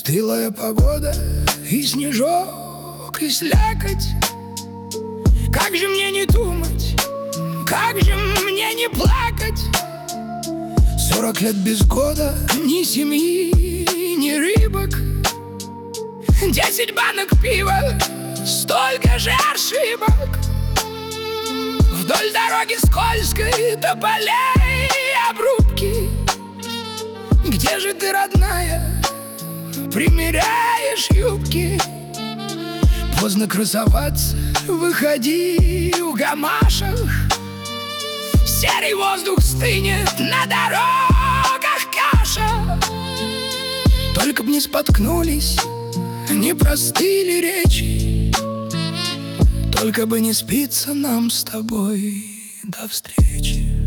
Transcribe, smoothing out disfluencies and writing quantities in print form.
Стылая погода, и снежок, и слякоть. Как же мне не думать, как же мне не плакать? 40 лет без года, ни семьи, ни рыбок, 10 банок пива, столько же ошибок. Вдоль дороги скользкой, тополей обрубки. Где же ты, родная, примеряешь юбки? Поздно красоваться, выходи в гамашах. Серый воздух стынет, на дорогах каша. Только б не споткнулись, не простыли речи, только бы не спится нам с тобой. До встречи.